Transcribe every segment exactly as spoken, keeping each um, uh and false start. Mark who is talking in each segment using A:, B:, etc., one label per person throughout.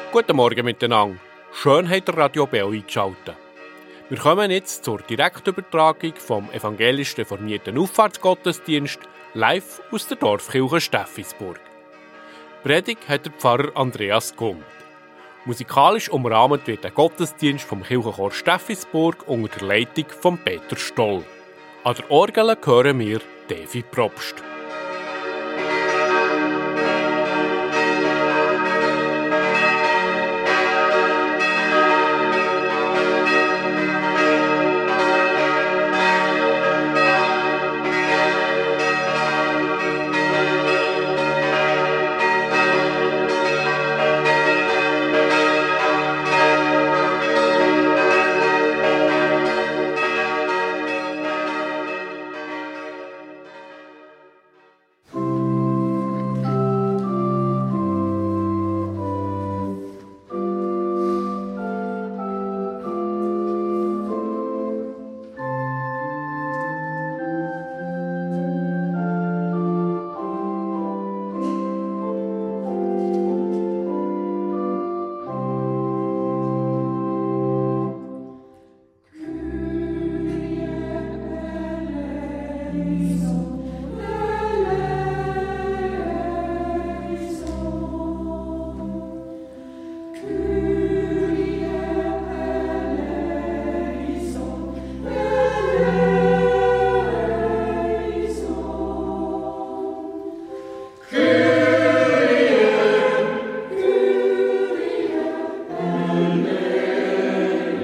A: Guten Morgen miteinander. Schön habt ihr Radio Bell eingeschaltet. Wir kommen jetzt zur Direktübertragung vom evangelisch reformierten Auffahrtsgottesdienst live aus der Dorfkirche Steffisburg. Die Predigt hat der Pfarrer Andreas Gund. Musikalisch umrahmt wird der Gottesdienst vom Kirchenchor Steffisburg unter der Leitung von Peter Stoll. An der Orgel hören wir Devi Probst.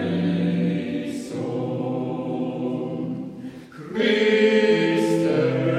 B: Christe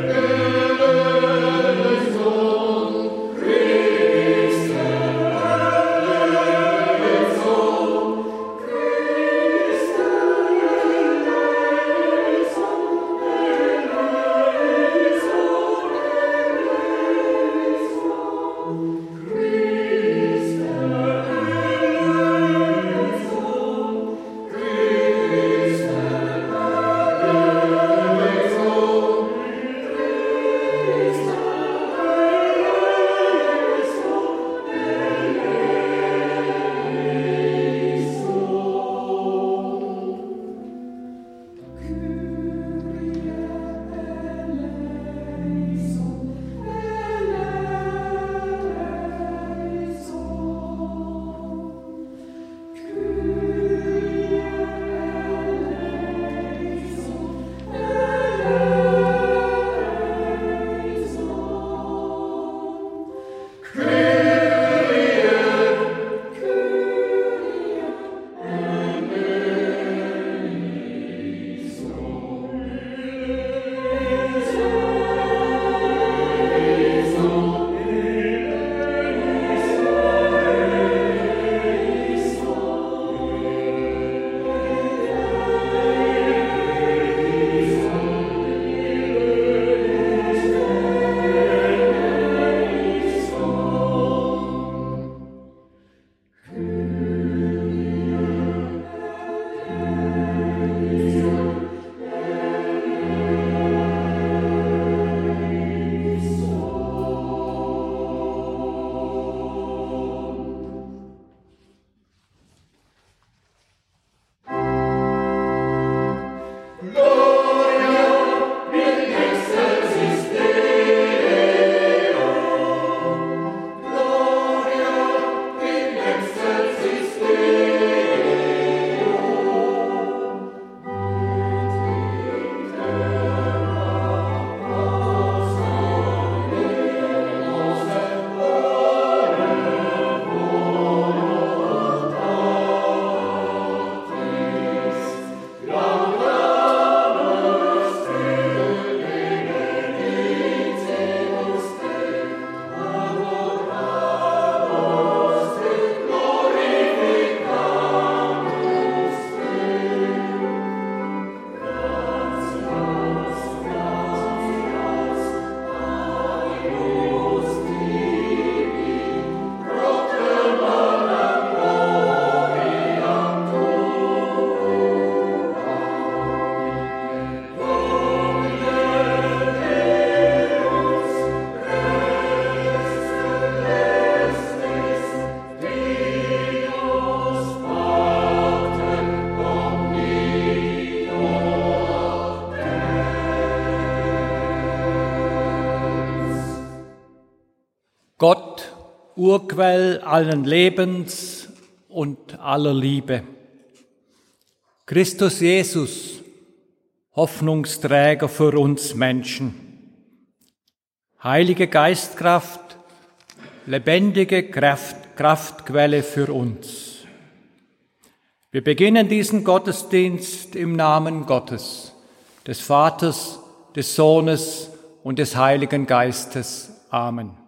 B: Gott, Urquell allen Lebens und aller Liebe. Christus Jesus, Hoffnungsträger für uns Menschen. Heilige Geistkraft, lebendige Kraft, Kraftquelle für uns. Wir beginnen diesen Gottesdienst im Namen Gottes, des Vaters, des Sohnes und des Heiligen Geistes. Amen.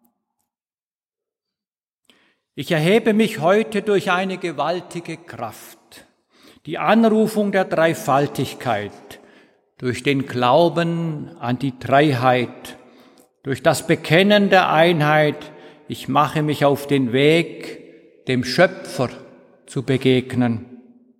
B: Ich erhebe mich heute durch eine gewaltige Kraft, die Anrufung der Dreifaltigkeit, durch den Glauben an die Dreiheit, durch das Bekennen der Einheit. Ich mache mich auf den Weg, dem Schöpfer zu begegnen.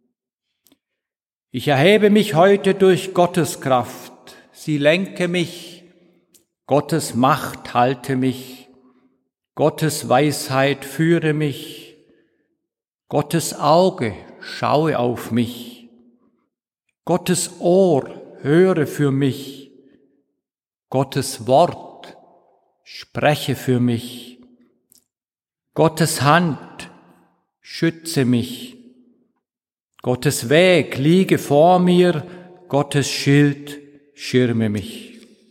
B: Ich erhebe mich heute durch Gottes Kraft, sie lenke mich, Gottes Macht halte mich, Gottes Weisheit führe mich, Gottes Auge schaue auf mich, Gottes Ohr höre für mich, Gottes Wort spreche für mich, Gottes Hand schütze mich, Gottes Weg liege vor mir, Gottes Schild schirme mich.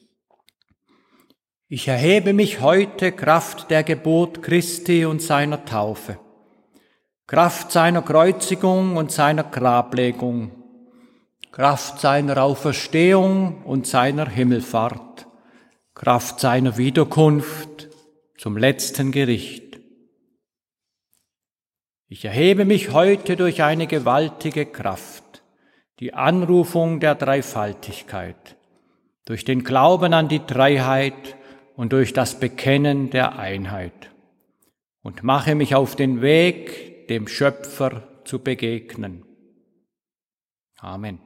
B: Ich erhebe mich heute Kraft der Geburt Christi und seiner Taufe, Kraft seiner Kreuzigung und seiner Grablegung, Kraft seiner Auferstehung und seiner Himmelfahrt, Kraft seiner Wiederkunft zum letzten Gericht. Ich erhebe mich heute durch eine gewaltige Kraft, die Anrufung der Dreifaltigkeit, durch den Glauben an die Dreiheit und durch das Bekennen der Einheit und mache mich auf den Weg, dem Schöpfer zu begegnen. Amen.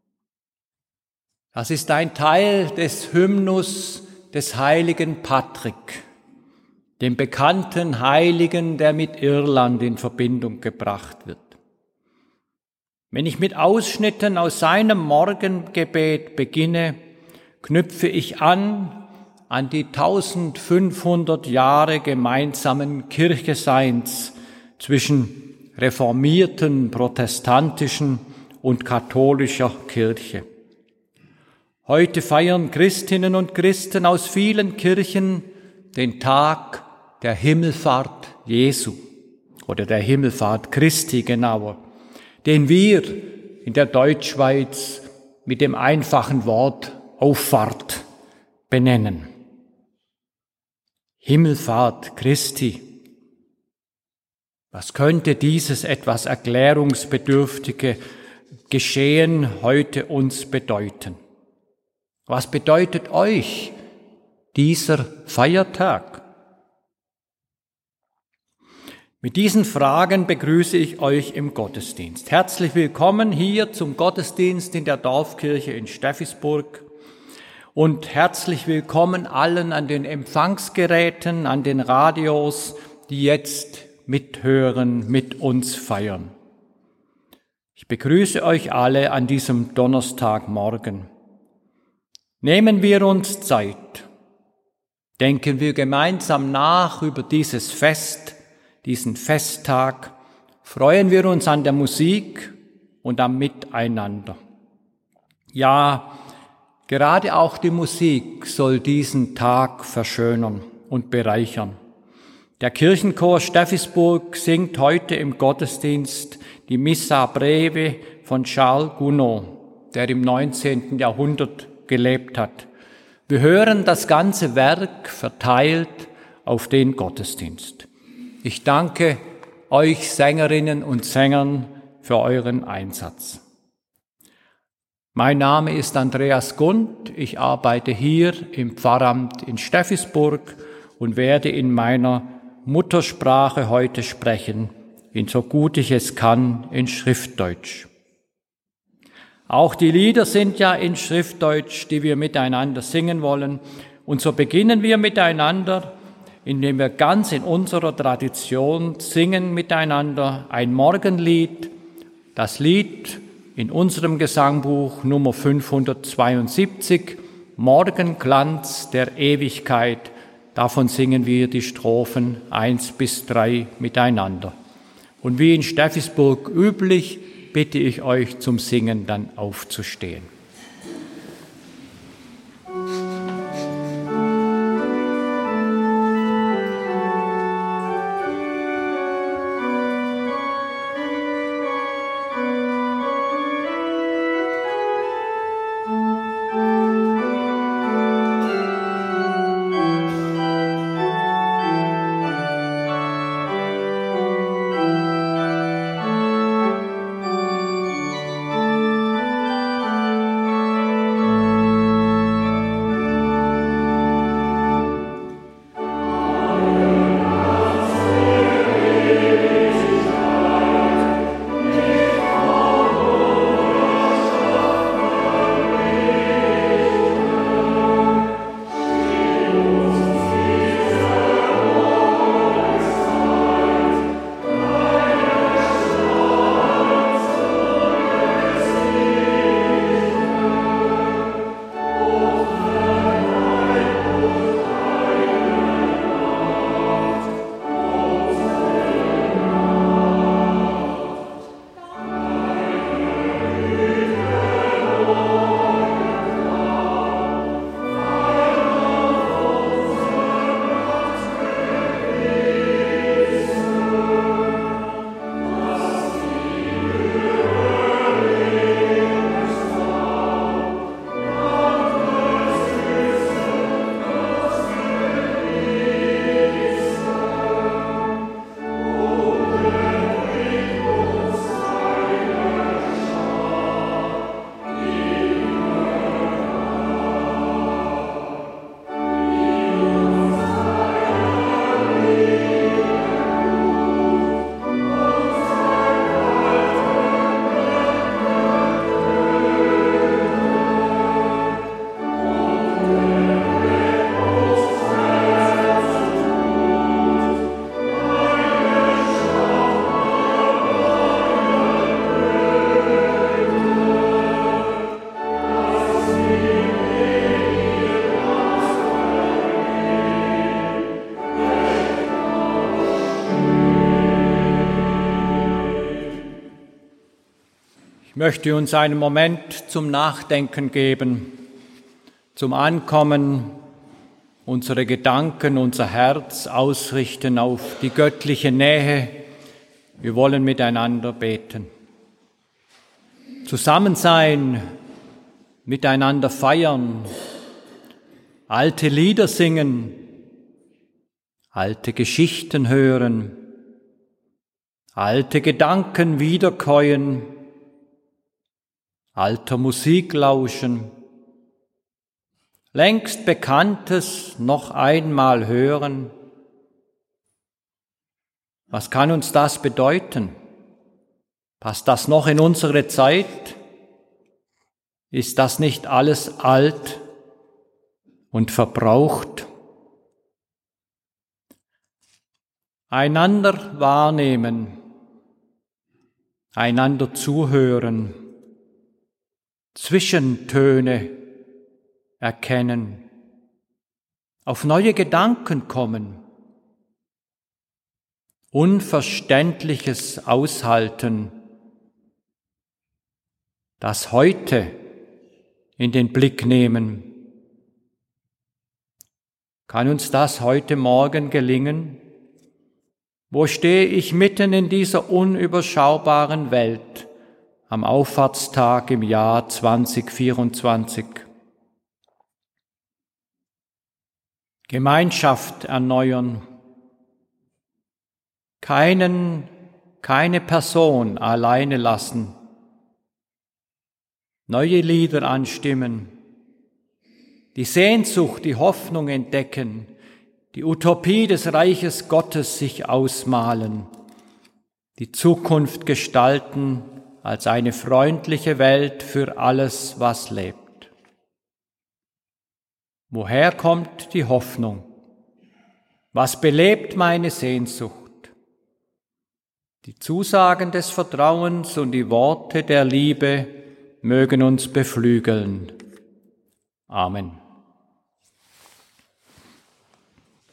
B: Das ist ein Teil des Hymnus des heiligen Patrick, dem bekannten Heiligen, der mit Irland in Verbindung gebracht wird. Wenn ich mit Ausschnitten aus seinem Morgengebet beginne, knüpfe ich an an die eintausendfünfhundert Jahre gemeinsamen Kircheseins zwischen reformierten, protestantischen und katholischer Kirche. Heute feiern Christinnen und Christen aus vielen Kirchen den Tag der Himmelfahrt Jesu oder der Himmelfahrt Christi genauer, den wir in der Deutschschweiz mit dem einfachen Wort Auffahrt benennen. Himmelfahrt Christi. Was könnte dieses etwas erklärungsbedürftige Geschehen heute uns bedeuten? Was bedeutet euch dieser Feiertag? Mit diesen Fragen begrüße ich euch im Gottesdienst. Herzlich willkommen hier zum Gottesdienst in der Dorfkirche in Steffisburg. Und herzlich willkommen allen an den Empfangsgeräten, an den Radios, die jetzt mithören, mit uns feiern. Ich begrüße euch alle an diesem Donnerstagmorgen. Nehmen wir uns Zeit. Denken wir gemeinsam nach über dieses Fest, diesen Festtag. Freuen wir uns an der Musik und am Miteinander. Ja, gerade auch die Musik soll diesen Tag verschönern und bereichern. Der Kirchenchor Steffisburg singt heute im Gottesdienst die Missa Breve von Charles Gounod, der im neunzehnten Jahrhundert gelebt hat. Wir hören das ganze Werk verteilt auf den Gottesdienst. Ich danke euch Sängerinnen und Sängern für euren Einsatz. Mein Name ist Andreas Gund, ich arbeite hier im Pfarramt in Steffisburg und werde in meiner Muttersprache heute sprechen, in so gut ich es kann, in Schriftdeutsch. Auch die Lieder sind ja in Schriftdeutsch, die wir miteinander singen wollen. Und so beginnen wir miteinander, indem wir ganz in unserer Tradition singen miteinander ein Morgenlied, das Lied in unserem Gesangbuch Nummer fünfhundertzweiundsiebzig, Morgenglanz der Ewigkeit, Davon singen wir die Strophen eins bis drei miteinander. Und wie in Steffisburg üblich, bitte ich euch zum Singen dann aufzustehen. Ich möchte uns einen Moment zum Nachdenken geben, zum Ankommen, unsere Gedanken, unser Herz ausrichten auf die göttliche Nähe. Wir wollen miteinander beten. Zusammen sein, miteinander feiern, alte Lieder singen, alte Geschichten hören, alte Gedanken wiederkäuen, alter Musik lauschen, längst Bekanntes noch einmal hören. Was kann uns das bedeuten? Passt das noch in unsere Zeit? Ist das nicht alles alt und verbraucht? Einander wahrnehmen, einander zuhören, Zwischentöne erkennen, auf neue Gedanken kommen, Unverständliches aushalten, das Heute in den Blick nehmen. Kann uns das heute Morgen gelingen? Wo stehe ich mitten in dieser unüberschaubaren Welt am Auffahrtstag im Jahr zwanzig vierundzwanzig? Gemeinschaft erneuern. Keinen, keine Person alleine lassen. Neue Lieder anstimmen. Die Sehnsucht, die Hoffnung entdecken. Die Utopie des Reiches Gottes sich ausmalen. Die Zukunft gestalten als eine freundliche Welt für alles, was lebt. Woher kommt die Hoffnung? Was belebt meine Sehnsucht? Die Zusagen des Vertrauens und die Worte der Liebe mögen uns beflügeln. Amen.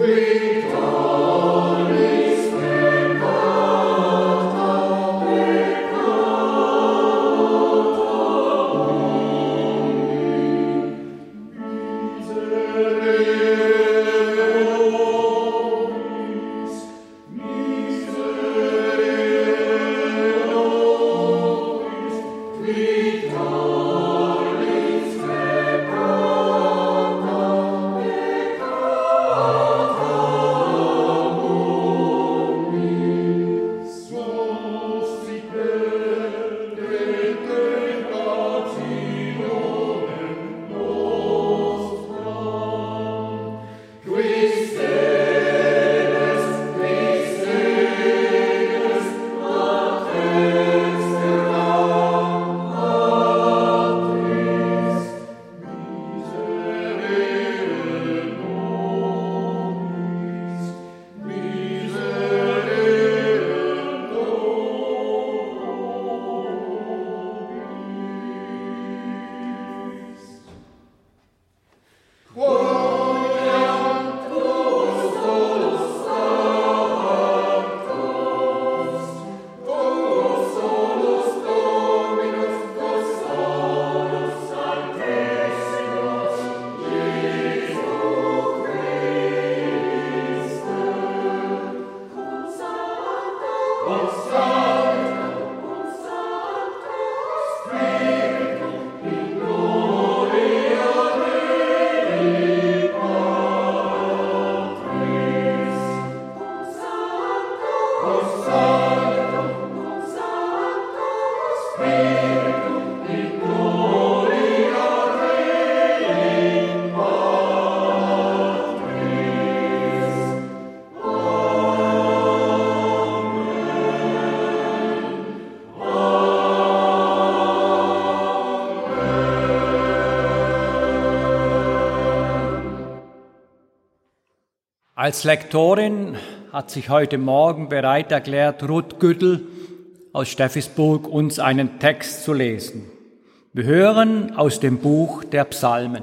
B: Als Lektorin hat sich heute Morgen bereit erklärt, Ruth Güttl aus Steffisburg uns einen Text zu lesen. Wir hören aus dem Buch der Psalmen.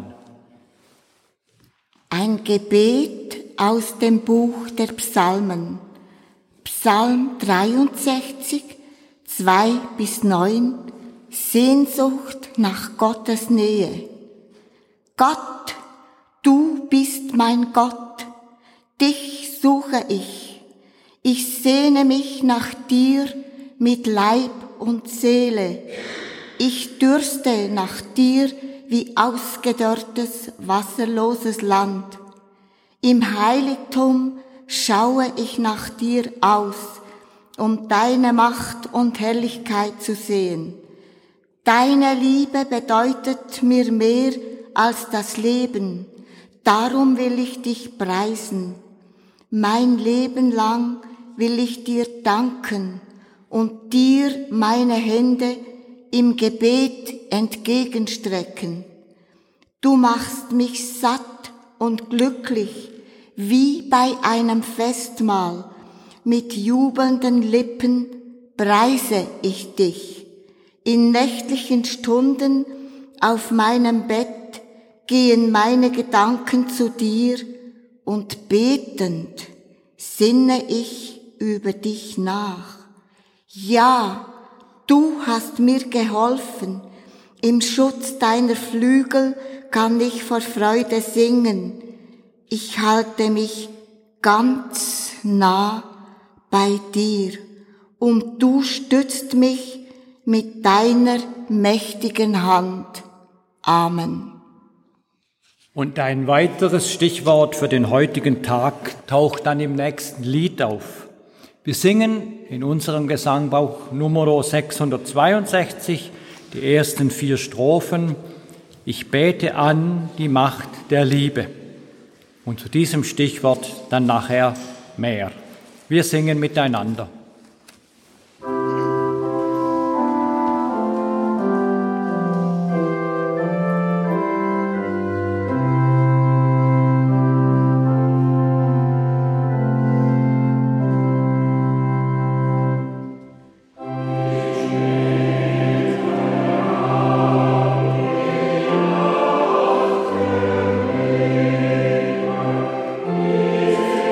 C: Ein Gebet aus dem Buch der Psalmen. Psalm dreiundsechzig, zwei bis neun, Sehnsucht nach Gottes Nähe. Gott, du bist mein Gott. Dich suche ich, ich sehne mich nach dir mit Leib und Seele. Ich dürste nach dir wie ausgedörrtes, wasserloses Land. Im Heiligtum schaue ich nach dir aus, um deine Macht und Herrlichkeit zu sehen. Deine Liebe bedeutet mir mehr als das Leben, darum will ich dich preisen. Mein Leben lang will ich dir danken und dir meine Hände im Gebet entgegenstrecken. Du machst mich satt und glücklich, wie bei einem Festmahl. Mit jubelnden Lippen preise ich dich. In nächtlichen Stunden auf meinem Bett gehen meine Gedanken zu dir, und betend sinne ich über dich nach. Ja, du hast mir geholfen, im Schutz deiner Flügel kann ich vor Freude singen. Ich halte mich ganz nah bei dir, und du stützt mich mit deiner mächtigen Hand. Amen.
B: Und ein weiteres Stichwort für den heutigen Tag taucht dann im nächsten Lied auf. Wir singen in unserem Gesangbuch Nummer sechshundertzweiundsechzig die ersten vier Strophen. Ich bete an die Macht der Liebe. Und zu diesem Stichwort dann nachher mehr. Wir singen miteinander.
D: Jesus.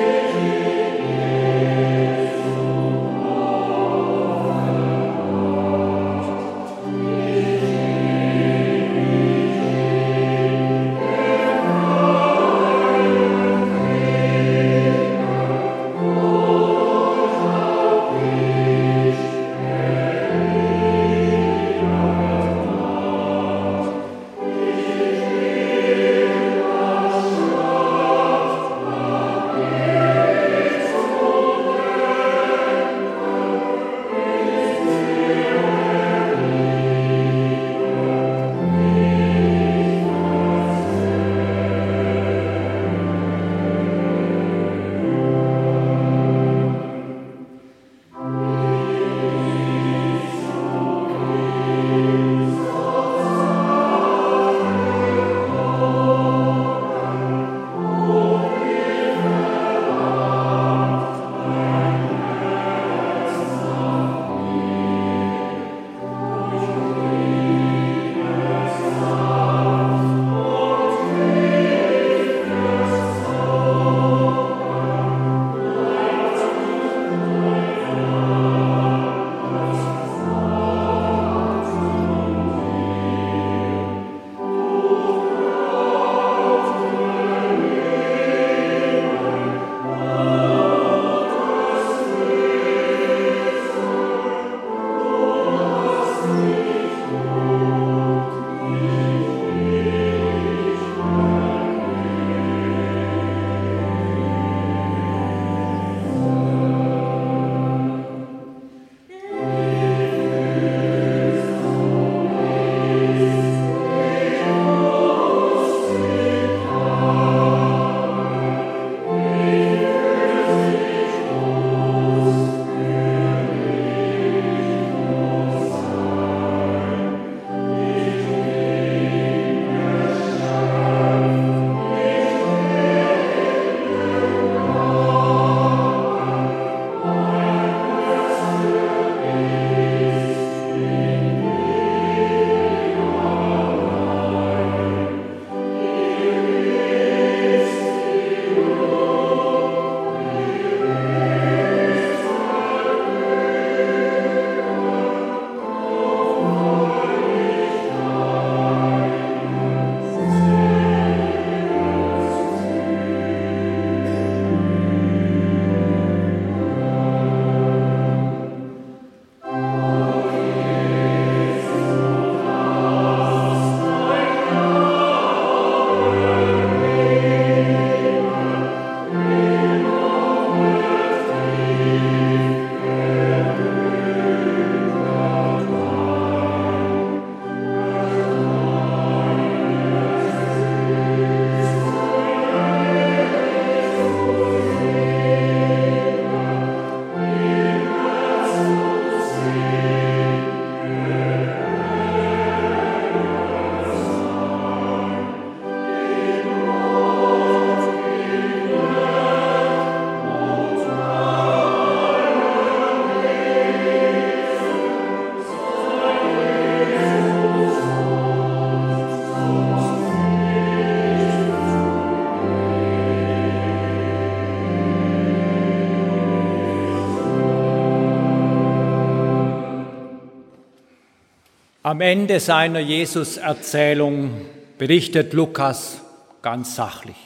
B: Am Ende seiner Jesus-Erzählung berichtet Lukas ganz sachlich.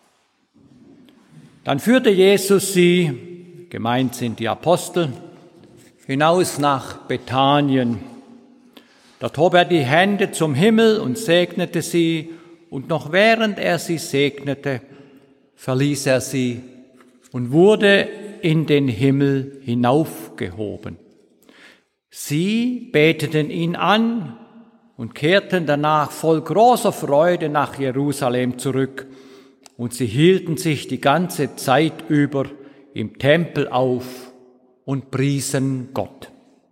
B: Dann führte Jesus sie, gemeint sind die Apostel, hinaus nach Bethanien. Dort hob er die Hände zum Himmel und segnete sie, und noch während er sie segnete, verließ er sie und wurde in den Himmel hinaufgehoben. Sie beteten ihn an und kehrten danach voll großer Freude nach Jerusalem zurück, und sie hielten sich die ganze Zeit über im Tempel auf und priesen Gott.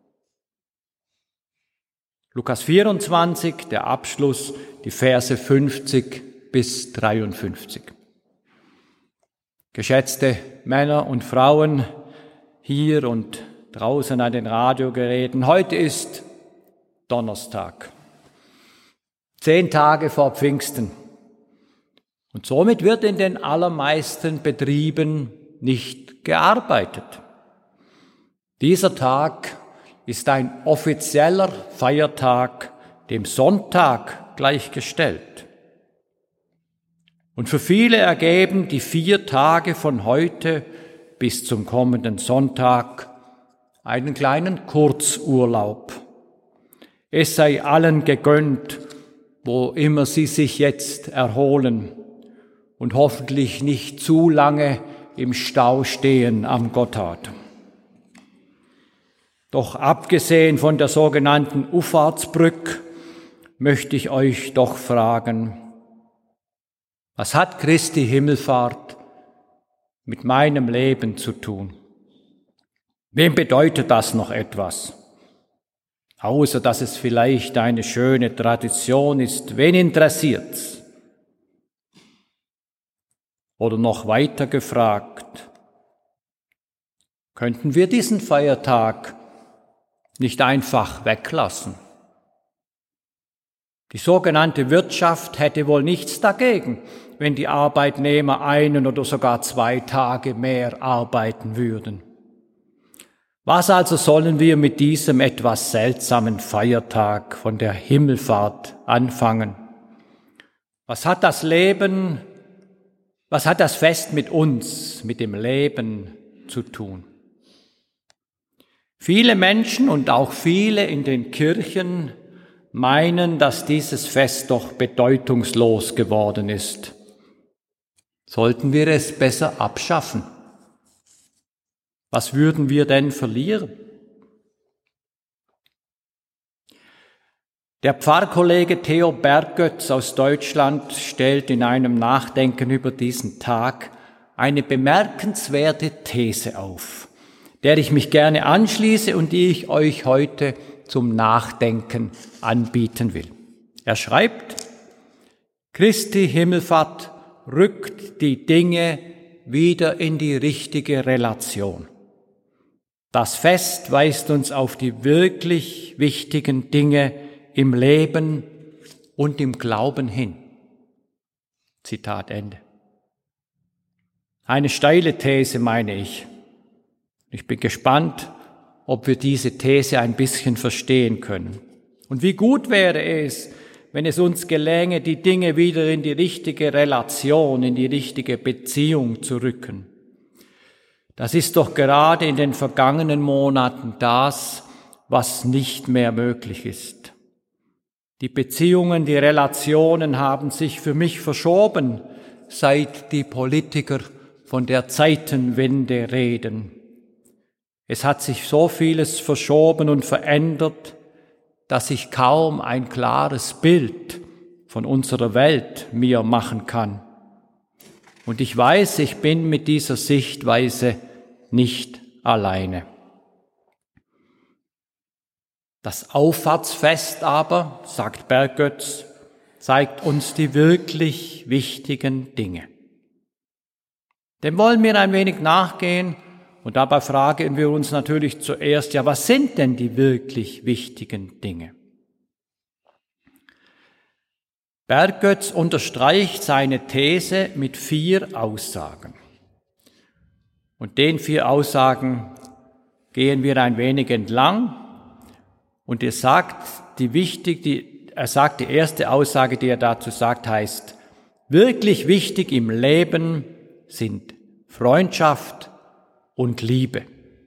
B: Lukas vierundzwanzig, der Abschluss, die Verse fünfzig bis dreiundfünfzig. Geschätzte Männer und Frauen hier und draußen an den Radiogeräten, heute ist Donnerstag, zehn Tage vor Pfingsten. Und somit wird in den allermeisten Betrieben nicht gearbeitet. Dieser Tag ist ein offizieller Feiertag, dem Sonntag gleichgestellt. Und für viele ergeben die vier Tage von heute bis zum kommenden Sonntag einen kleinen Kurzurlaub. Es sei allen gegönnt, wo immer sie sich jetzt erholen und hoffentlich nicht zu lange im Stau stehen am Gotthard. Doch abgesehen von der sogenannten Uffahrtsbrücke möchte ich euch doch fragen, was hat Christi Himmelfahrt mit meinem Leben zu tun? Wem bedeutet das noch etwas? Außer dass es vielleicht eine schöne Tradition ist, wen interessiert's? Oder noch weiter gefragt, könnten wir diesen Feiertag nicht einfach weglassen? Die sogenannte Wirtschaft hätte wohl nichts dagegen, wenn die Arbeitnehmer einen oder sogar zwei Tage mehr arbeiten würden. Was also sollen wir mit diesem etwas seltsamen Feiertag von der Himmelfahrt anfangen? Was hat das Leben, was hat das Fest mit uns, mit dem Leben zu tun? Viele Menschen und auch viele in den Kirchen meinen, dass dieses Fest doch bedeutungslos geworden ist. Sollten wir es besser abschaffen? Was würden wir denn verlieren? Der Pfarrkollege Theo Berggötz aus Deutschland stellt in einem Nachdenken über diesen Tag eine bemerkenswerte These auf, der ich mich gerne anschließe und die ich euch heute zum Nachdenken anbieten will. Er schreibt, Christi Himmelfahrt rückt die Dinge wieder in die richtige Relation. Das Fest weist uns auf die wirklich wichtigen Dinge im Leben und im Glauben hin. Zitat Ende. Eine steile These, meine ich. Ich bin gespannt, ob wir diese These ein bisschen verstehen können. Und wie gut wäre es, wenn es uns gelänge, die Dinge wieder in die richtige Relation, in die richtige Beziehung zu rücken. Das ist doch gerade in den vergangenen Monaten das, was nicht mehr möglich ist. Die Beziehungen, die Relationen haben sich für mich verschoben, seit die Politiker von der Zeitenwende reden. Es hat sich so vieles verschoben und verändert, dass ich kaum ein klares Bild von unserer Welt mir machen kann. Und ich weiß, ich bin mit dieser Sichtweise nicht alleine. Das Auffahrtsfest aber, sagt Berggötz, zeigt uns die wirklich wichtigen Dinge. Dem wollen wir ein wenig nachgehen und dabei fragen wir uns natürlich zuerst, ja, was sind denn die wirklich wichtigen Dinge? Berggötz unterstreicht seine These mit vier Aussagen. Und den vier Aussagen gehen wir ein wenig entlang Und er sagt, die wichtig, die, er sagt, die erste Aussage, die er dazu sagt, heißt, wirklich wichtig im Leben sind Freundschaft und Liebe.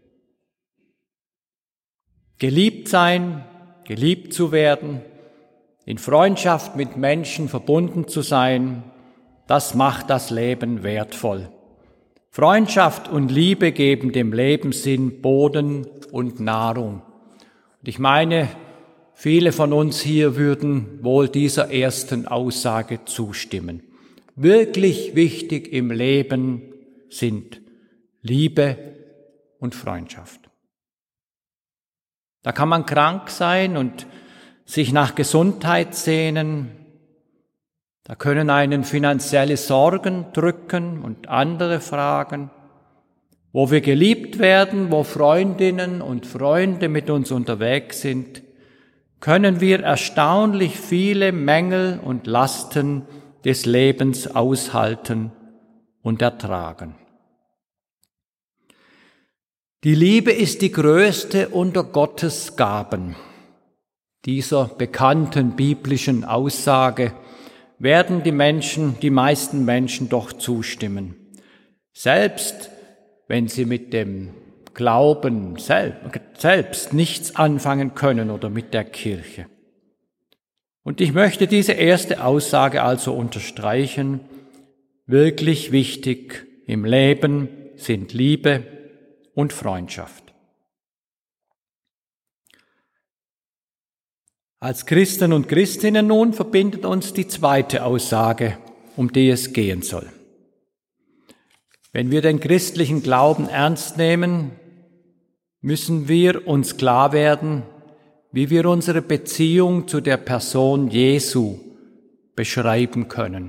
B: Geliebt sein, geliebt zu werden, in Freundschaft mit Menschen verbunden zu sein, das macht das Leben wertvoll. Freundschaft und Liebe geben dem Leben Sinn, Boden und Nahrung. Und ich meine, viele von uns hier würden wohl dieser ersten Aussage zustimmen. Wirklich wichtig im Leben sind Liebe und Freundschaft. Da kann man krank sein und sich nach Gesundheit sehnen. Da können einen finanzielle Sorgen drücken und andere Fragen. Wo wir geliebt werden, wo Freundinnen und Freunde mit uns unterwegs sind, können wir erstaunlich viele Mängel und Lasten des Lebens aushalten und ertragen. Die Liebe ist die größte unter Gottes Gaben. Dieser bekannten biblischen Aussage werden die Menschen, die meisten Menschen doch zustimmen. Selbst wenn sie mit dem Glauben selbst nichts anfangen können oder mit der Kirche. Und ich möchte diese erste Aussage also unterstreichen. Wirklich wichtig im Leben sind Liebe und Freundschaft. Als Christen und Christinnen nun verbindet uns die zweite Aussage, um die es gehen soll. Wenn wir den christlichen Glauben ernst nehmen, müssen wir uns klar werden, wie wir unsere Beziehung zu der Person Jesu beschreiben können.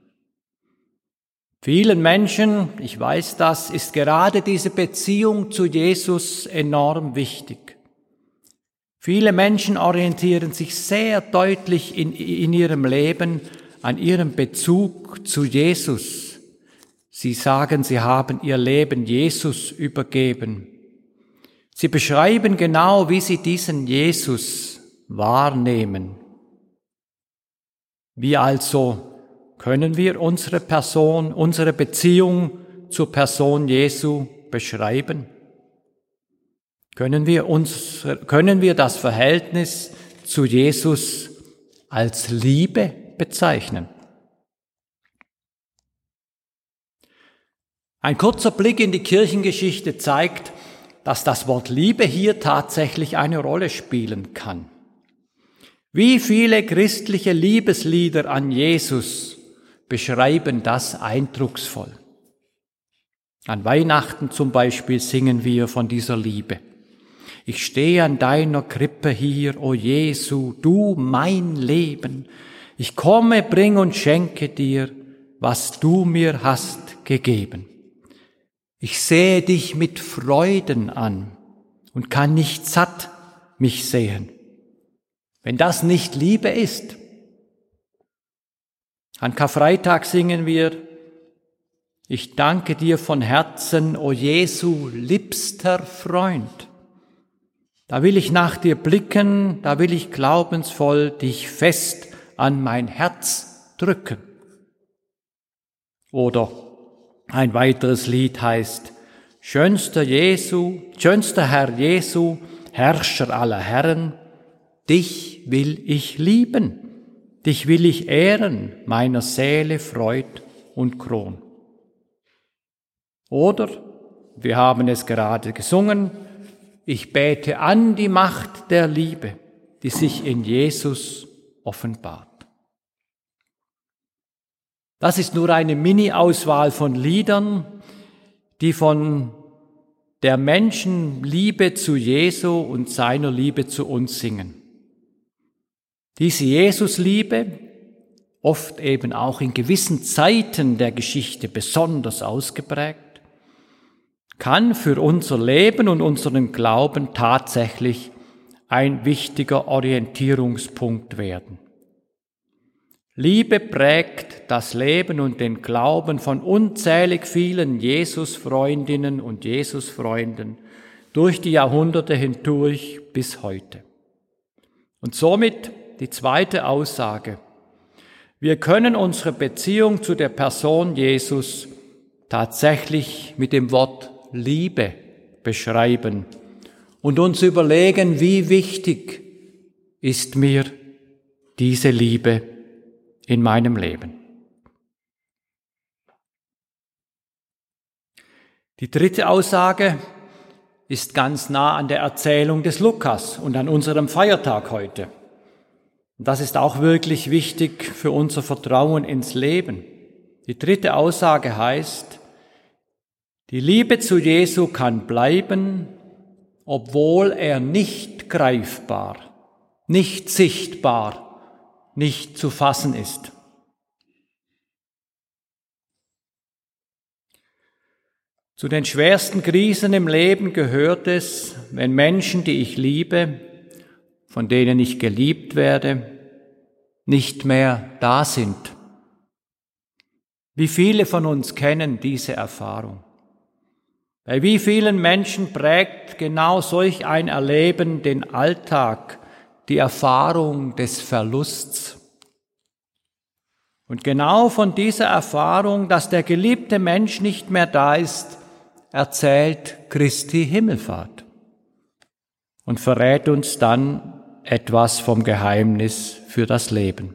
B: Vielen Menschen, ich weiß das, ist gerade diese Beziehung zu Jesus enorm wichtig. Viele Menschen orientieren sich sehr deutlich in, in ihrem Leben an ihrem Bezug zu Jesus. Sie sagen, sie haben ihr Leben Jesus übergeben. Sie beschreiben genau, wie sie diesen Jesus wahrnehmen. Wie also können wir unsere Person, unsere Beziehung zur Person Jesu beschreiben? Können wir uns, können wir das Verhältnis zu Jesus als Liebe bezeichnen? Ein kurzer Blick in die Kirchengeschichte zeigt, dass das Wort Liebe hier tatsächlich eine Rolle spielen kann. Wie viele christliche Liebeslieder an Jesus beschreiben das eindrucksvoll. An Weihnachten zum Beispiel singen wir von dieser Liebe. Ich stehe an deiner Krippe hier, o Jesu, du mein Leben. Ich komme, bring und schenke dir, was du mir hast gegeben. Ich sehe dich mit Freuden an und kann nicht satt mich sehen. Wenn das nicht Liebe ist. An Karfreitag singen wir, ich danke dir von Herzen, o Jesu, liebster Freund. Da will ich nach dir blicken, da will ich glaubensvoll dich fest an mein Herz drücken. Oder ein weiteres Lied heißt, schönster Jesu, schönster Herr Jesu, Herrscher aller Herren, dich will ich lieben, dich will ich ehren, meiner Seele Freud und Kron. Oder, wir haben es gerade gesungen, ich bete an die Macht der Liebe, die sich in Jesus offenbart. Das ist nur eine Mini-Auswahl von Liedern, die von der Menschenliebe zu Jesu und seiner Liebe zu uns singen. Diese Jesusliebe, oft eben auch in gewissen Zeiten der Geschichte besonders ausgeprägt, kann für unser Leben und unseren Glauben tatsächlich ein wichtiger Orientierungspunkt werden. Liebe prägt das Leben und den Glauben von unzählig vielen Jesus-Freundinnen und Jesus-Freunden durch die Jahrhunderte hindurch bis heute. Und somit die zweite Aussage. Wir können unsere Beziehung zu der Person Jesus tatsächlich mit dem Wort Liebe beschreiben und uns überlegen, wie wichtig ist mir diese Liebe in meinem Leben. Die dritte Aussage ist ganz nah an der Erzählung des Lukas und an unserem Feiertag heute. Und das ist auch wirklich wichtig für unser Vertrauen ins Leben. Die dritte Aussage heißt, die Liebe zu Jesu kann bleiben, obwohl er nicht greifbar, nicht sichtbar, nicht zu fassen ist. Zu den schwersten Krisen im Leben gehört es, wenn Menschen, die ich liebe, von denen ich geliebt werde, nicht mehr da sind. Wie viele von uns kennen diese Erfahrung? Bei wie vielen Menschen prägt genau solch ein Erleben den Alltag, die Erfahrung des Verlusts? Und genau von dieser Erfahrung, dass der geliebte Mensch nicht mehr da ist, erzählt Christi Himmelfahrt und verrät uns dann etwas vom Geheimnis für das Leben.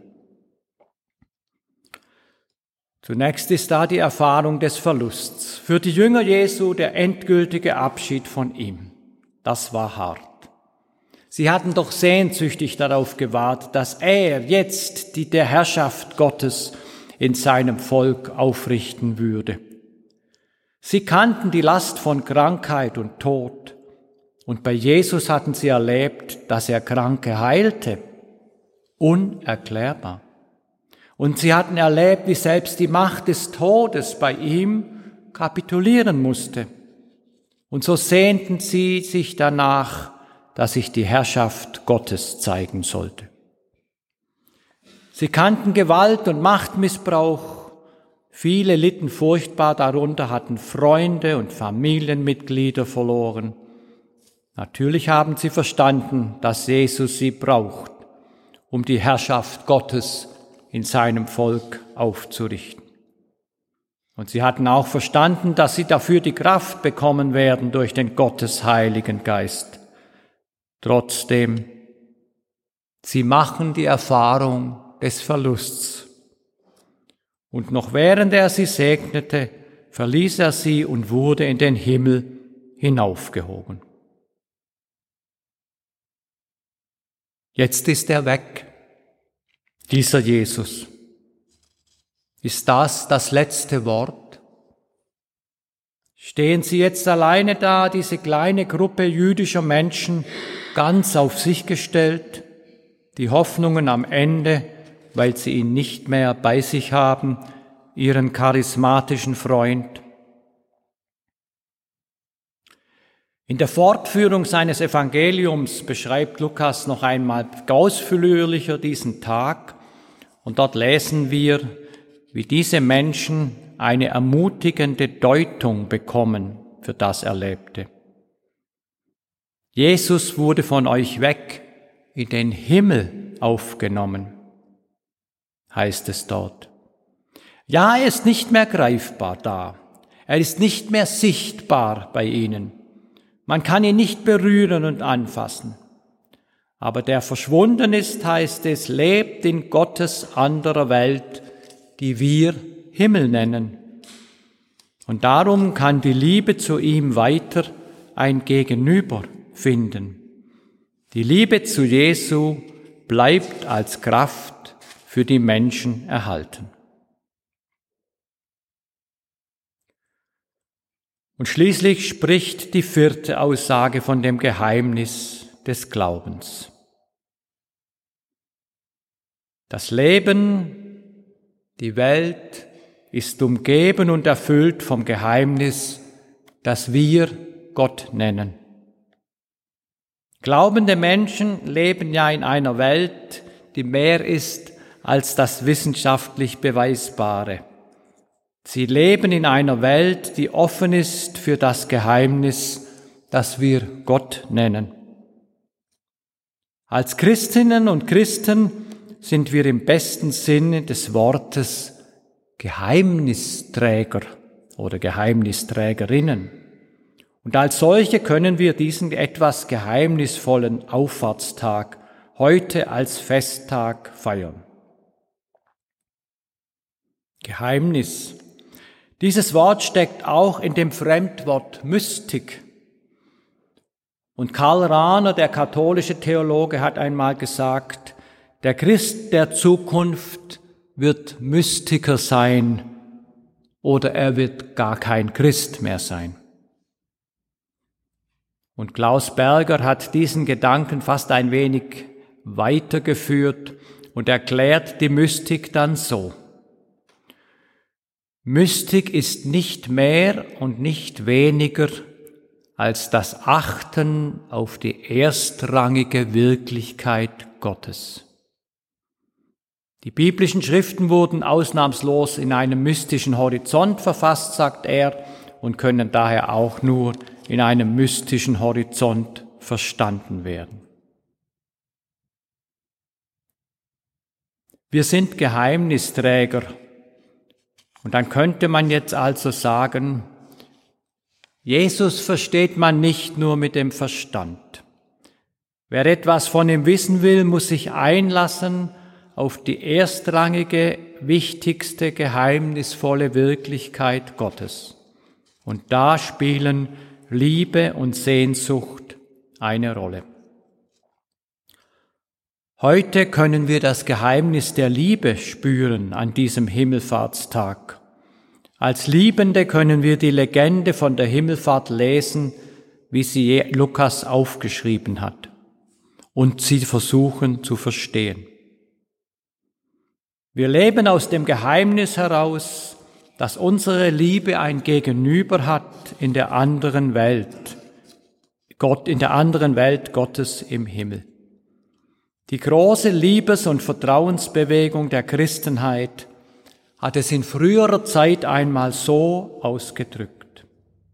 B: Zunächst ist da die Erfahrung des Verlusts. Für die Jünger Jesu der endgültige Abschied von ihm. Das war hart. Sie hatten doch sehnsüchtig darauf gewartet, dass er jetzt die der Herrschaft Gottes in seinem Volk aufrichten würde. Sie kannten die Last von Krankheit und Tod. Und bei Jesus hatten sie erlebt, dass er Kranke heilte. Unerklärbar. Und sie hatten erlebt, wie selbst die Macht des Todes bei ihm kapitulieren musste. Und so sehnten sie sich danach, dass sich die Herrschaft Gottes zeigen sollte. Sie kannten Gewalt und Machtmissbrauch. Viele litten furchtbar darunter, hatten Freunde und Familienmitglieder verloren. Natürlich haben sie verstanden, dass Jesus sie braucht, um die Herrschaft Gottes in seinem Volk aufzurichten. Und sie hatten auch verstanden, dass sie dafür die Kraft bekommen werden durch den Gottesheiligen Geist. Trotzdem, sie machen die Erfahrung des Verlusts. Und noch während er sie segnete, verließ er sie und wurde in den Himmel hinaufgehoben. Jetzt ist er weg, dieser Jesus. Ist das das letzte Wort? Stehen sie jetzt alleine da, diese kleine Gruppe jüdischer Menschen, ganz auf sich gestellt, die Hoffnungen am Ende, weil sie ihn nicht mehr bei sich haben, ihren charismatischen Freund? In der Fortführung seines Evangeliums beschreibt Lukas noch einmal ausführlicher diesen Tag und dort lesen wir, wie diese Menschen eine ermutigende Deutung bekommen für das Erlebte. Jesus wurde von euch weg in den Himmel aufgenommen, heißt es dort. Ja, er ist nicht mehr greifbar da. Er ist nicht mehr sichtbar bei ihnen. Man kann ihn nicht berühren und anfassen. Aber der verschwunden ist, heißt es, lebt in Gottes anderer Welt, die wir Himmel nennen. Und darum kann die Liebe zu ihm weiter ein Gegenüber finden. Die Liebe zu Jesu bleibt als Kraft für die Menschen erhalten. Und schließlich spricht die vierte Aussage von dem Geheimnis des Glaubens. Das Leben, die Welt ist umgeben und erfüllt vom Geheimnis, das wir Gott nennen. Glaubende Menschen leben ja in einer Welt, die mehr ist als das wissenschaftlich Beweisbare. Sie leben in einer Welt, die offen ist für das Geheimnis, das wir Gott nennen. Als Christinnen und Christen sind wir im besten Sinne des Wortes Geheimnisträger oder Geheimnisträgerinnen. Und als solche können wir diesen etwas geheimnisvollen Auffahrtstag heute als Festtag feiern. Geheimnis. Dieses Wort steckt auch in dem Fremdwort Mystik. Und Karl Rahner, der katholische Theologe, hat einmal gesagt, der Christ der Zukunft wird Mystiker sein oder er wird gar kein Christ mehr sein. Und Klaus Berger hat diesen Gedanken fast ein wenig weitergeführt und erklärt die Mystik dann so. Mystik ist nicht mehr und nicht weniger als das Achten auf die erstrangige Wirklichkeit Gottes. Die biblischen Schriften wurden ausnahmslos in einem mystischen Horizont verfasst, sagt er, und können daher auch nur in einem mystischen Horizont verstanden werden. Wir sind Geheimnisträger. Und dann könnte man jetzt also sagen, Jesus versteht man nicht nur mit dem Verstand. Wer etwas von ihm wissen will, muss sich einlassen auf die erstrangige, wichtigste, geheimnisvolle Wirklichkeit Gottes. Und da spielen Liebe und Sehnsucht eine Rolle. Heute können wir das Geheimnis der Liebe spüren an diesem Himmelfahrtstag. Als Liebende können wir die Legende von der Himmelfahrt lesen, wie sie Lukas aufgeschrieben hat, und sie versuchen zu verstehen. Wir leben aus dem Geheimnis heraus, dass unsere Liebe ein Gegenüber hat in der anderen Welt, Gott, in der anderen Welt Gottes im Himmel. Die große Liebes- und Vertrauensbewegung der Christenheit hat es in früherer Zeit einmal so ausgedrückt.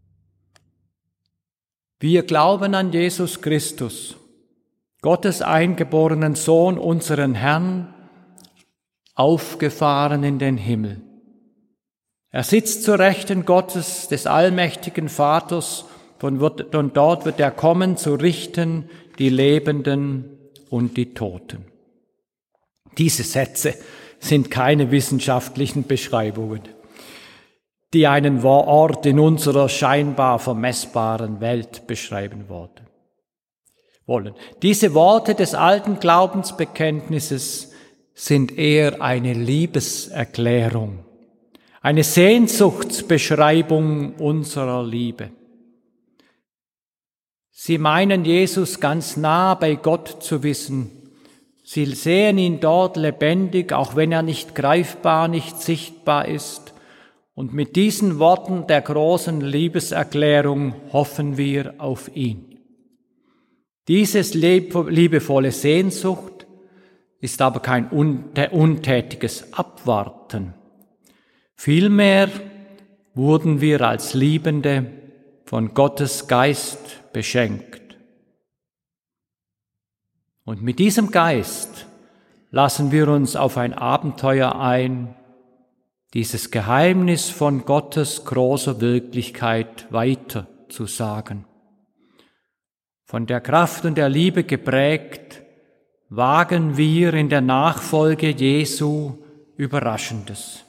B: Wir glauben an Jesus Christus, Gottes eingeborenen Sohn, unseren Herrn, aufgefahren in den Himmel. Er sitzt zur Rechten Gottes, des allmächtigen Vaters, und dort wird er kommen, zu richten die Lebenden und die Toten. Diese Sätze sind keine wissenschaftlichen Beschreibungen, die einen Ort in unserer scheinbar vermessbaren Welt beschreiben wollen. Diese Worte des alten Glaubensbekenntnisses sind eher eine Liebeserklärung, eine Sehnsuchtsbeschreibung unserer Liebe. Sie meinen Jesus ganz nah bei Gott zu wissen. Sie sehen ihn dort lebendig, auch wenn er nicht greifbar, nicht sichtbar ist. Und mit diesen Worten der großen Liebeserklärung hoffen wir auf ihn. Dieses liebevolle Sehnsucht ist aber kein untätiges Abwarten. Vielmehr wurden wir als Liebende von Gottes Geist beschenkt. Und mit diesem Geist lassen wir uns auf ein Abenteuer ein, dieses Geheimnis von Gottes großer Wirklichkeit weiter zu sagen. Von der Kraft und der Liebe geprägt, wagen wir in der Nachfolge Jesu Überraschendes.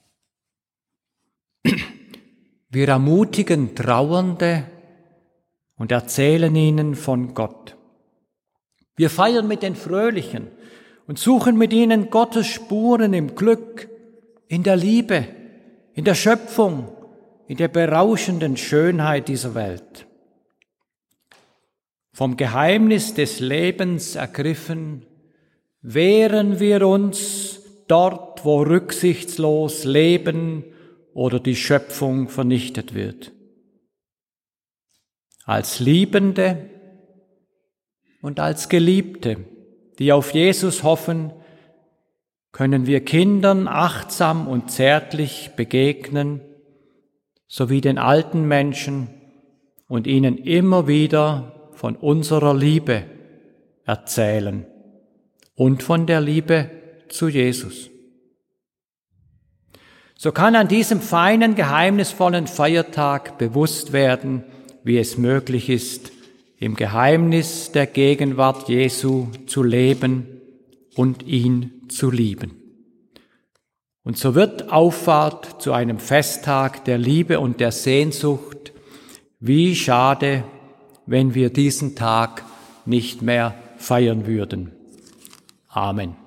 B: Wir ermutigen Trauernde und erzählen ihnen von Gott. Wir feiern mit den Fröhlichen und suchen mit ihnen Gottes Spuren im Glück, in der Liebe, in der Schöpfung, in der berauschenden Schönheit dieser Welt. Vom Geheimnis des Lebens ergriffen, wehren wir uns dort, wo rücksichtslos Leben oder die Schöpfung vernichtet wird. Als Liebende und als Geliebte, die auf Jesus hoffen, können wir Kindern achtsam und zärtlich begegnen, sowie den alten Menschen, und ihnen immer wieder von unserer Liebe erzählen und von der Liebe zu Jesus. So kann an diesem feinen, geheimnisvollen Feiertag bewusst werden, wie es möglich ist, im Geheimnis der Gegenwart Jesu zu leben und ihn zu lieben. Und so wird Auffahrt zu einem Festtag der Liebe und der Sehnsucht. Wie schade, wenn wir diesen Tag nicht mehr feiern würden. Amen.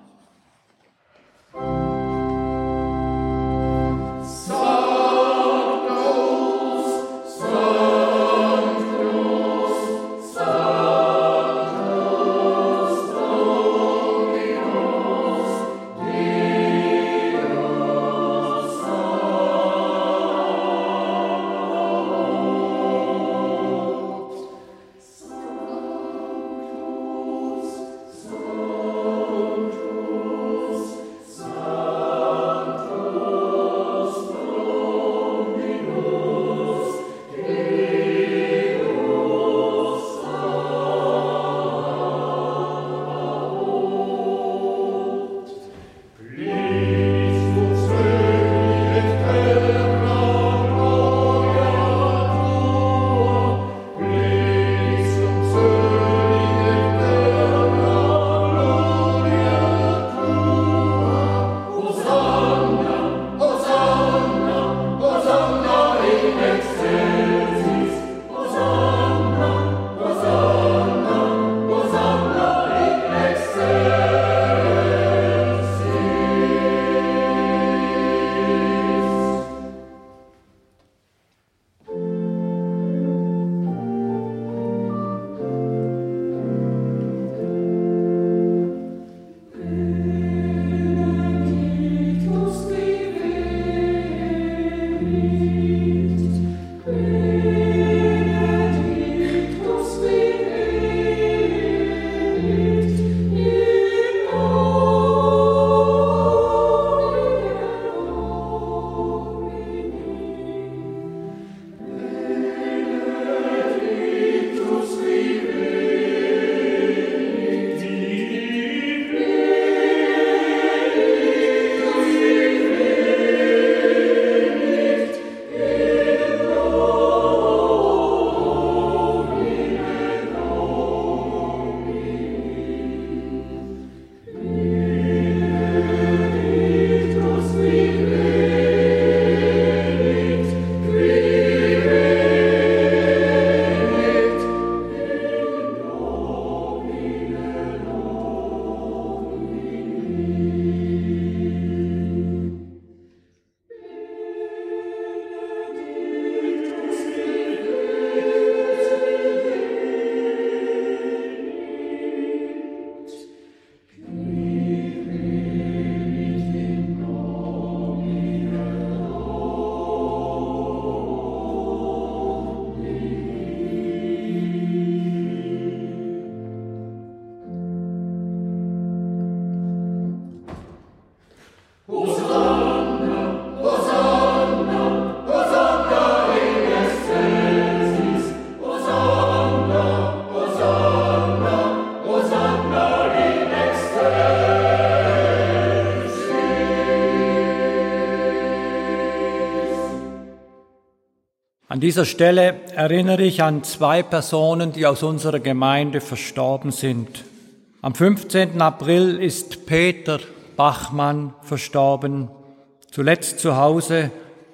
B: An dieser Stelle erinnere ich an zwei Personen, die aus unserer Gemeinde verstorben sind. Am fünfzehnten April ist Peter Bachmann verstorben, zuletzt zu Hause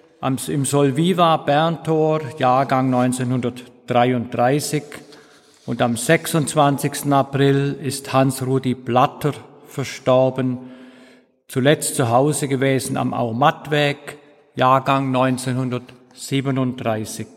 B: im Solviva Berntor, Jahrgang neunzehnhundertdreiunddreißig. Und am sechsundzwanzigsten April ist Hans-Rudi Blatter verstorben, zuletzt zu Hause gewesen am Aumattweg, Jahrgang neunzehnhundertsiebenunddreißig.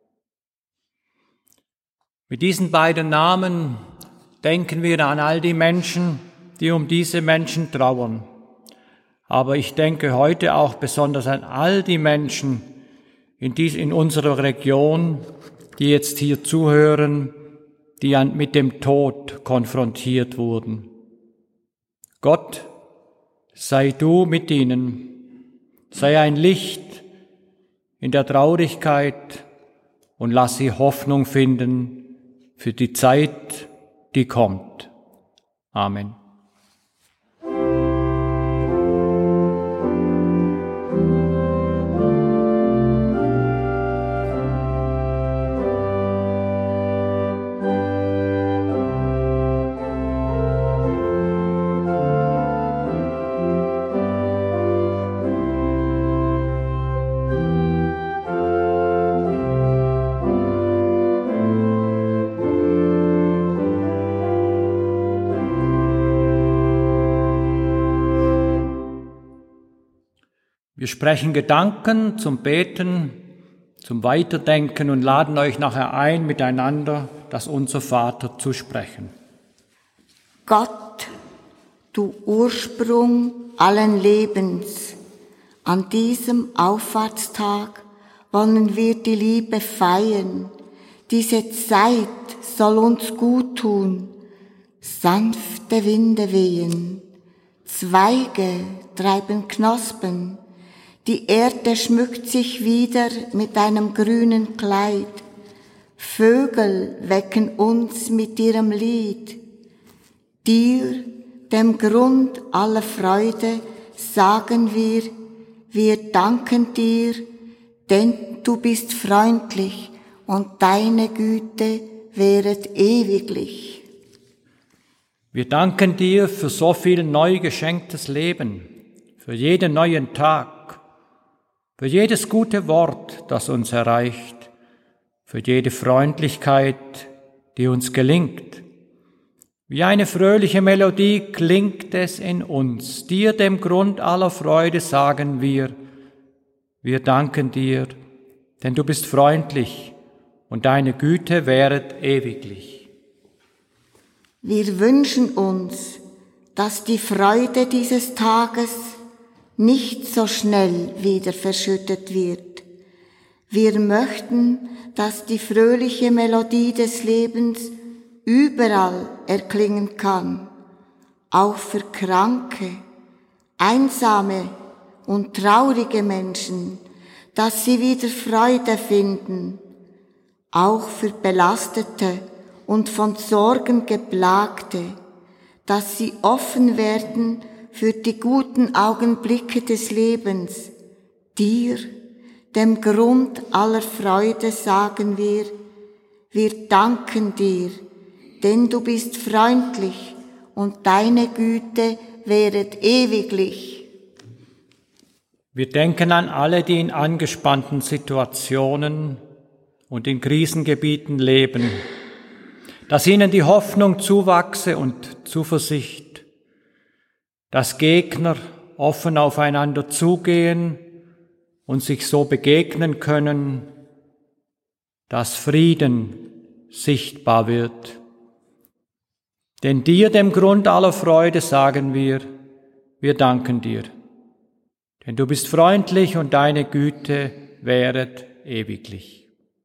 B: Mit diesen beiden Namen denken wir an all die Menschen, die um diese Menschen trauern. Aber ich denke heute auch besonders an all die Menschen in, dies, in unserer Region, die jetzt hier zuhören, die an, mit dem Tod konfrontiert wurden. Gott, sei du mit ihnen, sei ein Licht in der Traurigkeit und lass sie Hoffnung finden für die Zeit, die kommt. Amen. Wir sprechen Gedanken zum Beten, zum Weiterdenken und laden euch nachher ein, miteinander das Unser Vater zu sprechen.
C: Gott, du Ursprung allen Lebens, an diesem Auffahrtstag wollen wir die Liebe feiern. Diese Zeit soll uns gut tun. Sanfte Winde wehen, Zweige treiben Knospen, die Erde schmückt sich wieder mit einem grünen Kleid. Vögel wecken uns mit ihrem Lied. Dir, dem Grund aller Freude, sagen wir, wir danken dir, denn du bist freundlich und deine Güte währet ewiglich.
B: Wir danken dir für so viel neu geschenktes Leben, für jeden neuen Tag, für jedes gute Wort, das uns erreicht, für jede Freundlichkeit, die uns gelingt. Wie eine fröhliche Melodie klingt es in uns. Dir, dem Grund aller Freude, sagen wir, wir danken dir, denn du bist freundlich und deine Güte währet ewiglich.
C: Wir wünschen uns, dass die Freude dieses Tages nicht so schnell wieder verschüttet wird. Wir möchten, dass die fröhliche Melodie des Lebens überall erklingen kann, auch für kranke, einsame und traurige Menschen, dass sie wieder Freude finden, auch für belastete und von Sorgen geplagte, dass sie offen werden für die guten Augenblicke des Lebens. Dir, dem Grund aller Freude, sagen wir, wir danken dir, denn du bist freundlich und deine Güte währet ewiglich.
B: Wir denken an alle, die in angespannten Situationen und in Krisengebieten leben, dass ihnen die Hoffnung zuwachse und Zuversicht, dass Gegner offen aufeinander zugehen und sich so begegnen können, dass Frieden sichtbar wird. Denn dir, dem Grund aller Freude, sagen wir, wir danken dir. Denn du bist freundlich und deine Güte währet ewiglich.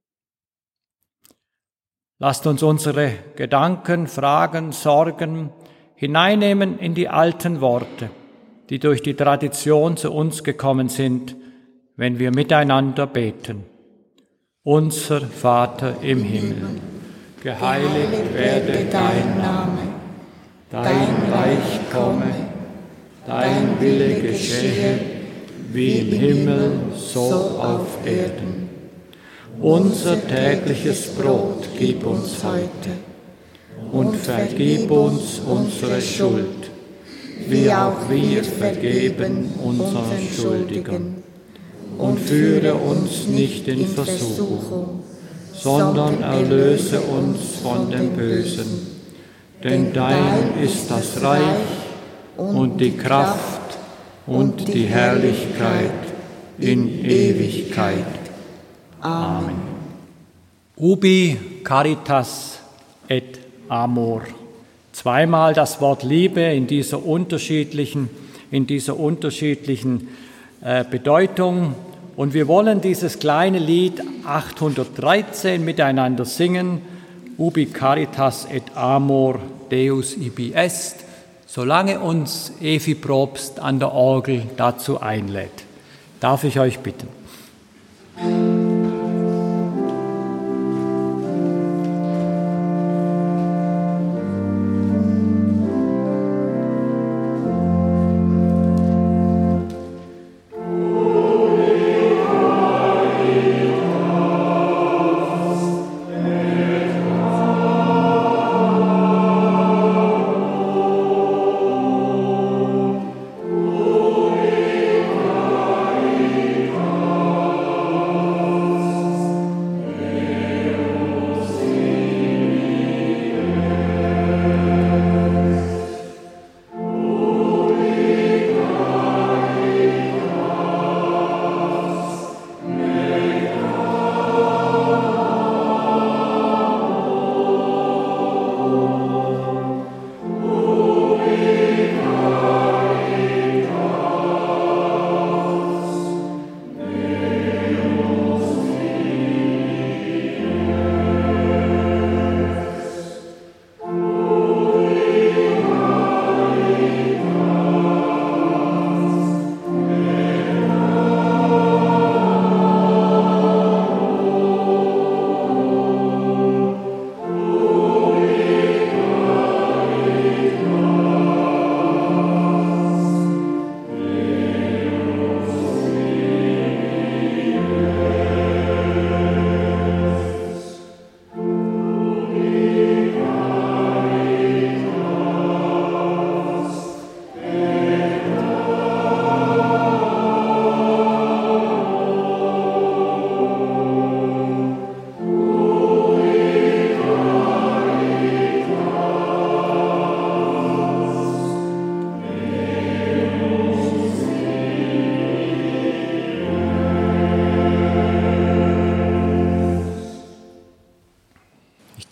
B: Lasst uns unsere Gedanken, Fragen, Sorgen hineinnehmen in die alten Worte, die durch die Tradition zu uns gekommen sind, wenn wir miteinander beten. Unser Vater im Himmel, geheiligt werde dein Name, dein Reich komme, dein Wille geschehe, wie im Himmel, so auf Erden. Unser tägliches Brot gib uns heute und vergib uns unsere Schuld, wie auch wir vergeben unseren Schuldigen. Und führe uns nicht in Versuchung, sondern erlöse uns von dem Bösen. Denn dein ist das Reich und die Kraft und die Herrlichkeit in Ewigkeit. Amen. Ubi caritas et amor. Zweimal das Wort Liebe in dieser unterschiedlichen, in dieser unterschiedlichen äh, Bedeutung. Und wir wollen dieses kleine Lied achthundertdreizehn miteinander singen. Ubi caritas et amor Deus ibi est, solange uns Evi Probst an der Orgel dazu einlädt. Darf ich euch bitten?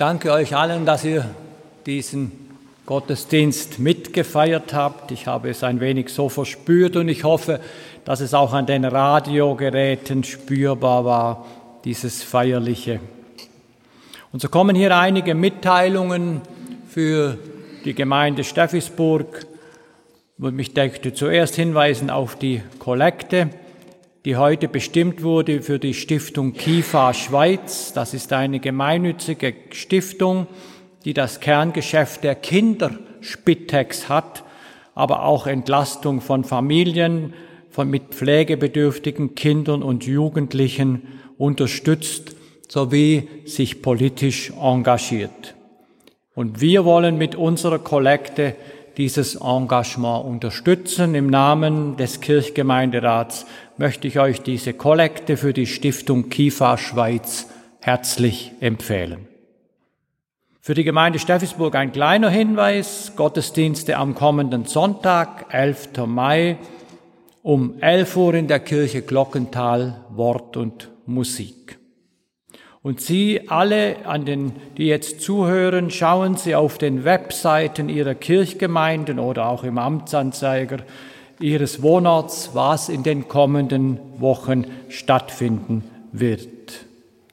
B: danke euch allen, dass ihr diesen Gottesdienst mitgefeiert habt. Ich habe es ein wenig so verspürt und ich hoffe, dass es auch an den Radiogeräten spürbar war, dieses Feierliche. Und so kommen hier einige Mitteilungen für die Gemeinde Steffisburg. Ich möchte zuerst hinweisen auf die Kollekte, die heute bestimmt wurde für die Stiftung KIFA Schweiz. Das ist eine gemeinnützige Stiftung, die das Kerngeschäft der Kinderspitex hat, aber auch Entlastung von Familien von mit pflegebedürftigen Kindern und Jugendlichen unterstützt sowie sich politisch engagiert. Und wir wollen mit unserer Kollekte dieses Engagement unterstützen. Im Namen des Kirchgemeinderats möchte ich euch diese Kollekte für die Stiftung KIFA Schweiz herzlich empfehlen. Für die Gemeinde Steffisburg ein kleiner Hinweis: Gottesdienste am kommenden Sonntag, elften Mai, um elf Uhr in der Kirche Glockental, Wort und Musik. Und Sie alle, an den, die jetzt zuhören, schauen Sie auf den Webseiten Ihrer Kirchgemeinden oder auch im Amtsanzeiger Ihres Wohnorts, was in den kommenden Wochen stattfinden wird.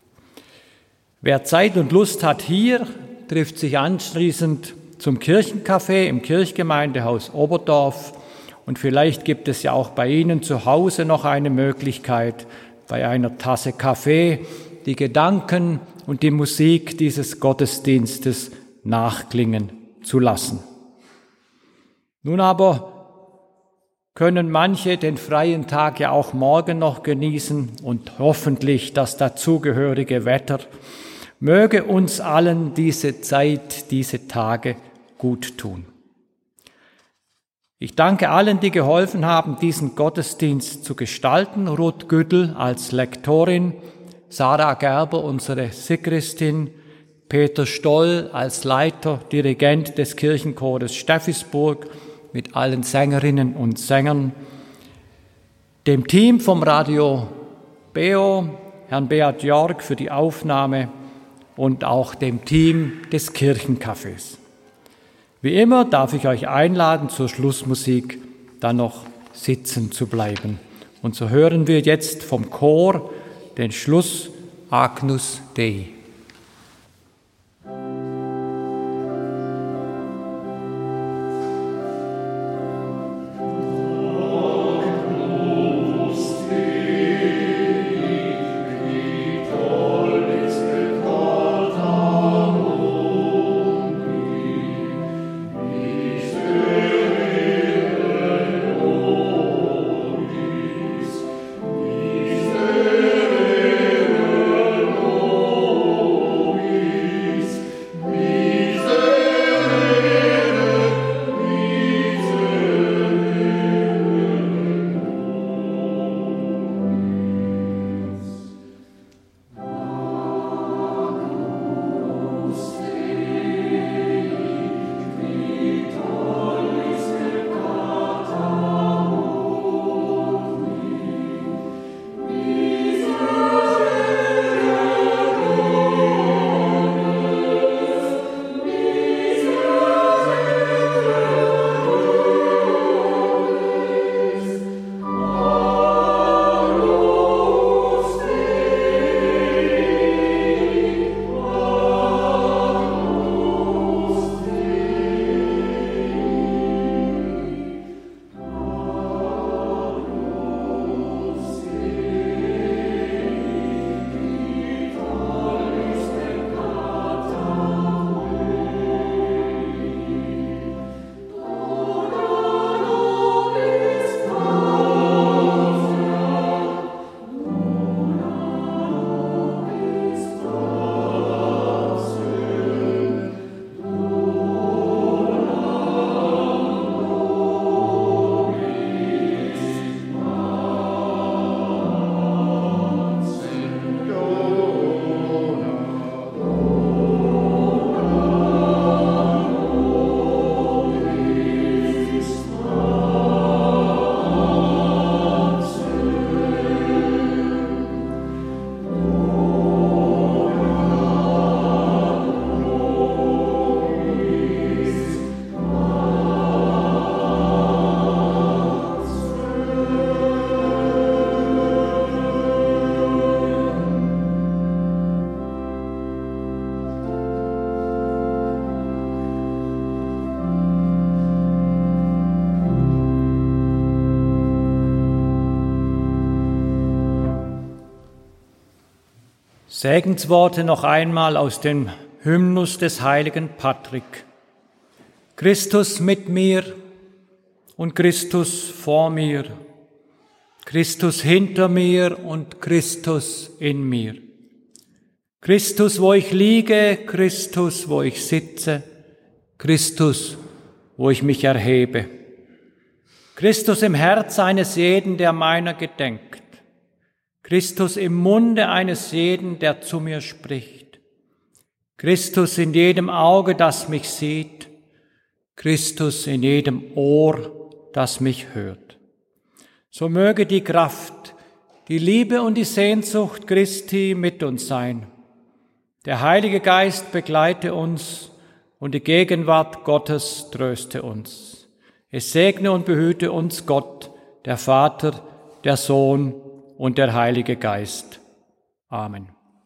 B: Wer Zeit und Lust hat hier, trifft sich anschließend zum Kirchencafé im Kirchgemeindehaus Oberdorf. Und vielleicht gibt es ja auch bei Ihnen zu Hause noch eine Möglichkeit, bei einer Tasse Kaffee die Gedanken und die Musik dieses Gottesdienstes nachklingen zu lassen. Nun aber können manche den freien Tag ja auch morgen noch genießen und hoffentlich das dazugehörige Wetter. Möge uns allen diese Zeit, diese Tage gut tun. Ich danke allen, die geholfen haben, diesen Gottesdienst zu gestalten. Ruth Güttl als Lektorin, Sarah Gerber, unsere Sigristin, Peter Stoll als Leiter, Dirigent des Kirchenchores Steffisburg mit allen Sängerinnen und Sängern, dem Team vom Radio Beo, Herrn Beat Jörg für die Aufnahme und auch dem Team des Kirchencafés. Wie immer darf ich euch einladen, zur Schlussmusik dann noch sitzen zu bleiben. Und so hören wir jetzt vom Chor den Schluss Agnus Dei.
D: Oh
B: Segensworte noch einmal aus dem Hymnus des heiligen Patrick. Christus mit mir und Christus vor mir, Christus hinter mir und Christus in mir. Christus, wo ich liege, Christus, wo ich sitze, Christus, wo ich mich erhebe. Christus im Herz eines jeden, der meiner gedenkt. Christus im Munde eines jeden, der zu mir spricht. Christus in jedem Auge, das mich sieht. Christus in jedem Ohr, das mich hört. So möge die Kraft, die Liebe und die Sehnsucht Christi mit uns sein. Der Heilige Geist begleite uns und die Gegenwart Gottes tröste uns. Es segne und behüte uns Gott, der Vater, der Sohn und der Heilige Geist. Amen.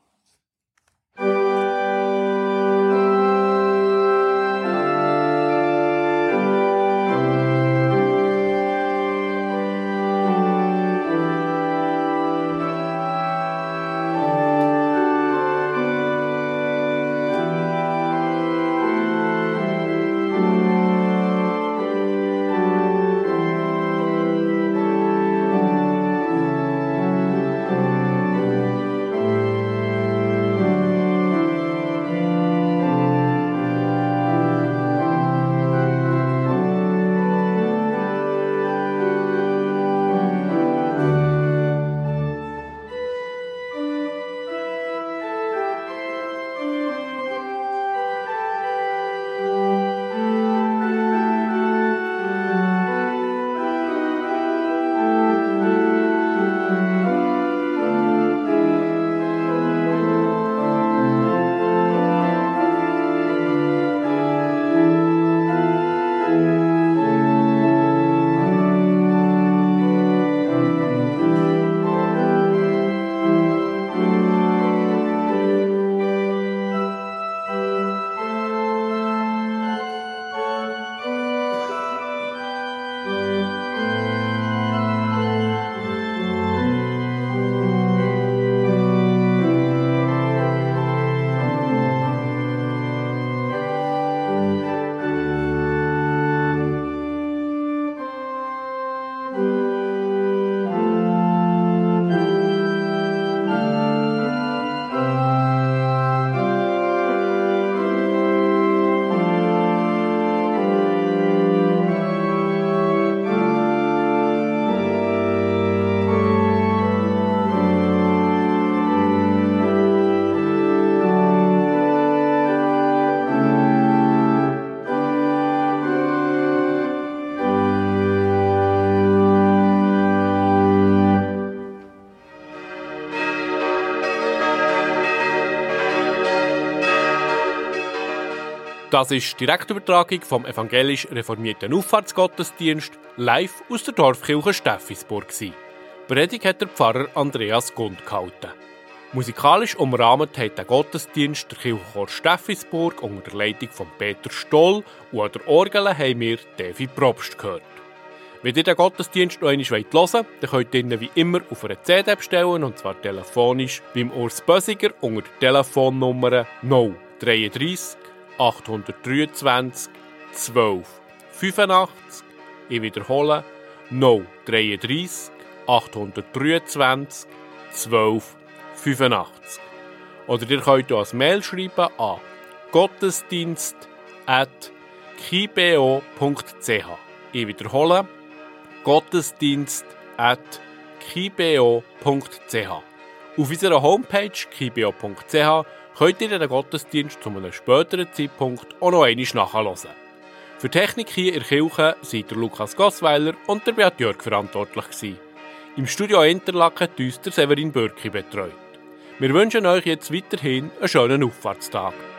A: Das ist die Direktübertragung vom evangelisch reformierten Auffahrtsgottesdienst live aus der Dorfkirche Steffisburg. Die Predigt hat der Pfarrer Andreas Gund gehalten. Musikalisch umrahmt hat der Gottesdienst der Kirchenchor Steffisburg unter der Leitung von Peter Stoll und an der Orgel haben wir Devi Probst gehört. Wenn ihr den Gottesdienst noch einmal hören wollt, dann könnt ihr ihn wie immer auf einer C D bestellen, und zwar telefonisch beim Urs Bösiger unter der Telefonnummer null dreiunddreißig achthundertdreiundzwanzig zwölf fünfundachtzig. Ich wiederhole null dreiunddreißig achthundertdreiundzwanzig zwölf fünfundachtzig. Oder ihr könnt auch ein Mail schreiben an gottesdienst at kibeo punkt c h. Ich wiederhole gottesdienst at kibeo punkt c h. Auf unserer Homepage kibeo punkt c h könnt ihr den Gottesdienst zu einem späteren Zeitpunkt auch noch einmal nachhören. Für die Technik hier in der Kirche sind der Lukas Gossweiler und der Beat Jörg verantwortlich gewesen. Im Studio Interlaken hat uns der Severin Bürki betreut. Wir wünschen euch jetzt weiterhin einen schönen Auffahrtstag.